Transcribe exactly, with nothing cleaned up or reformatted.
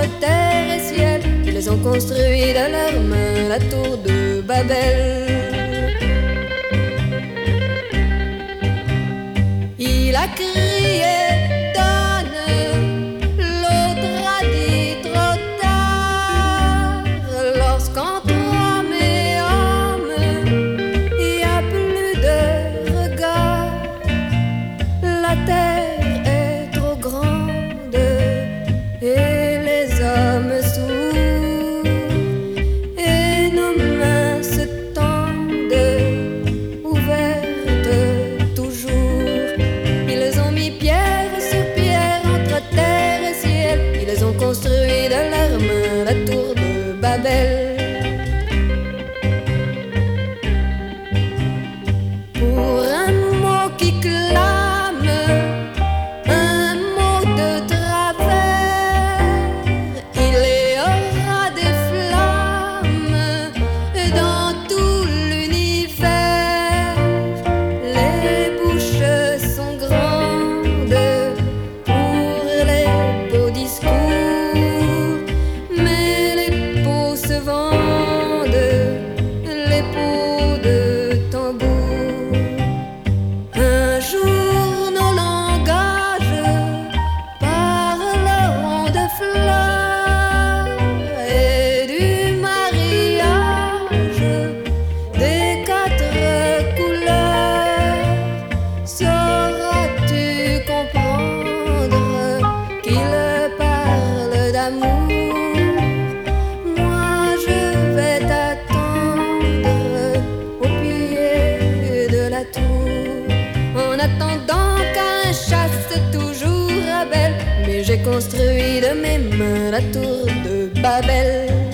terre et ciel. Ils ont construit de leurs mains la tour de Babel. Il a crié, donne, l'autre a dit trop tard. Lorsqu'entre homme et homme, il n'y a plus de regard. La terre est trop grande et les hommes sourds, et nos mains se tendent, ouvertes toujours. Ils ont mis pierre sur pierre entre terre et ciel. Ils ont construit de leurs mains la tour de Babel. Pour un mot qui clame, un mot de travers, il y aura des flammes dans tout l'univers. Les bouches sont grandes pour les beaux discours, mais les peaux se vendent, les peaux de tambour. Un jour nos langages parleront de fleurs et du mariage des quatre couleurs. Sauras-tu comprendre qu'ils parlent d'amour? Moi je vais t'attendre au pied de la tour. En attendant qu'un chasse toujours Abel, mais j'ai construit de mes mains la tour de Babel.